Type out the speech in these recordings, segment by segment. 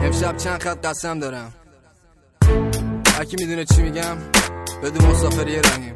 امشب چند خط قسم دارم، هرکی میدونه چی میگم بدون مسافری رنگیم.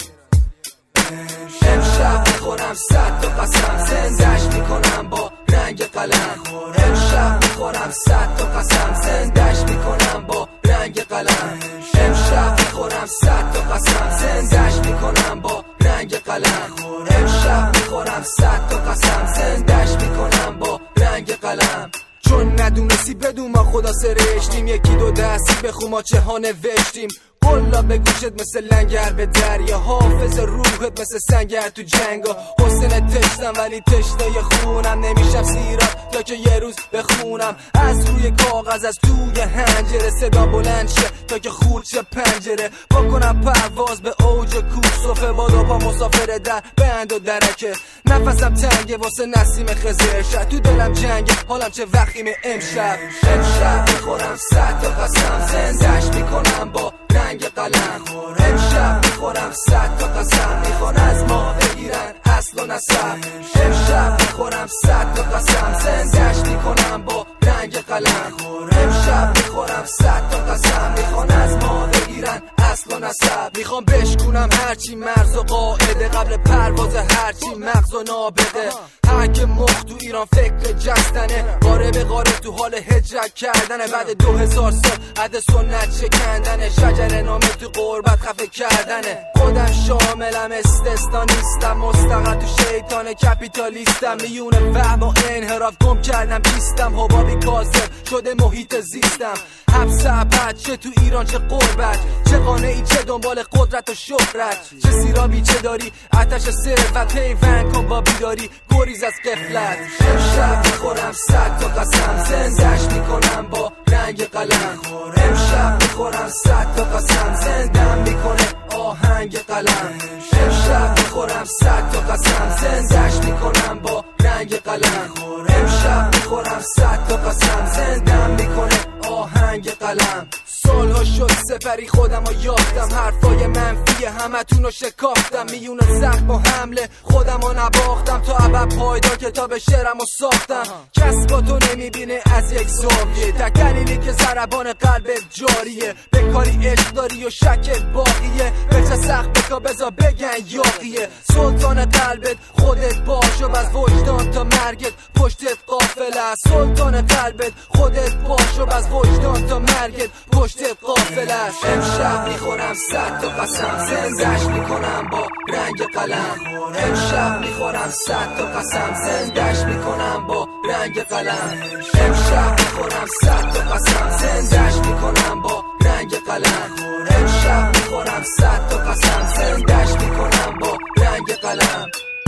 امشب میخورم 100 تا قسم، زندش میکنم با رنگ قلم. امشب میخورم 100 تا قسم، زندش میکنم با رنگ قلم. امشب میخورم 100 تا قسم، زندش میکنم با رنگ قلم. امشب میخورم 100 تا قسم، زندش میکنم با رنگ قلم. چون ندونستی بدون ما خدا سرشتیم، یکی دو دستی بخون ما چه ها نوشتیم. قلا به گوشت مثل لنگر به دریا، حافظ روحت مثل سنگر تو جنگا. حسن تشتم ولی تشنه خونم، نمیشم سیراب تا که یه روز بخونم. از روی کاغذ از توی حنجره صدا بلند شه تا که خورد شه پنجره. بکنم پرواز به اوج کوه، صفه با دو پا مسافر در بند و درکه. نفسم تنگه واسه نسیم خزر شد، تو دلم جنگه حالم چه وخیمه امشب. امشب میخورم 100 تا قسم، زندش میکنم با رنگ قلم. امشب میخورم 100 تا قسم، میخوان از ما بگیرن اصل و نسب. امشب میخورم 100 تا قسم، زندش میکنم با رنگ قلم. امشب میخورم 100 تا قسم، میخوان از ما بگیرن اصل و نسب. میخوام بشکنم هرچی مرز و قاعده، قبل پرواز هرچی مغز و نابغه. هر که مخ تو ایران فکر جستنه، قاره به قاره تو حال هجرت کردنه. بعد 2000 سال عد سنت شکندنه، شجر نامه تو قربت خفه کردنه. خودم شاملم استثنا نیستم، مستقل تو شیطان کپیتالیستم. میونه وهم و انحراف گم کردم کیستم، حبابی کاذب شده محیط زیستم. حبس ابد چه تو ایران چه قربت، چه قانعی چه دنبال قدرت و شهرت. چه سیرابی چه داری آتش ثروت، پیوند کن با بیداری گریز از غفلت. امشب میخورم 100 تا قسم، زندش میکنم با رنگ قلم. امشب میخورم 100 تا قسم، زندم میکنه آهنگ قلم. امشب میخورم 100 تا قسم، زندش میکنم با رنگ قلم. امشب میخورم 100 تا قسم، زندم میکنه آهنگ قلم. سالها شد سپری خودم و یافتم، حرفای منفی همتون رو شکافتم. میونه زخم و حمله خودم رو نباختم، تا ابد پایدار کتاب شعرم رو ساختم. کس با تو نمیبینه از یک زاویه، تک دلیلی که ضربان قلبت جاریه. به کاری عشق داری و شکت باقیه، به چه سخت بکا بزا بگن یاقیه. سلطان قلبت خودت باش و بز وجدان تا مرگت پشتت قافله است. سلطان قلبت خودت باش و بز وجدان تا مرگت پشتت قافله است. امشب میخورم 100 تا قسم، زندش میکنم با رنگ قلم. امشب میخورم 100 تا قسم، زندش میکنم با رنگ قلم. امشب میخورم 100 تا قسم، زندش میکنم با رنگ قلم. امشب میخورم 100 تا قسم، زندش میکنم با رنگ قلم.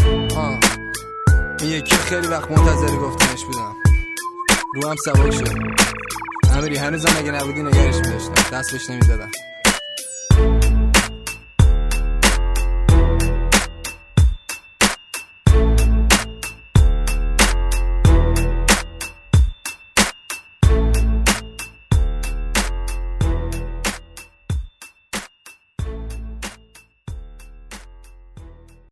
این یکی خیلی وقت منتظر گفتنش بودم، رو هم سبک شد. امیری هنوزم اگه نبودی نگرش می‌داشتم، دست بهش نمی‌زدم.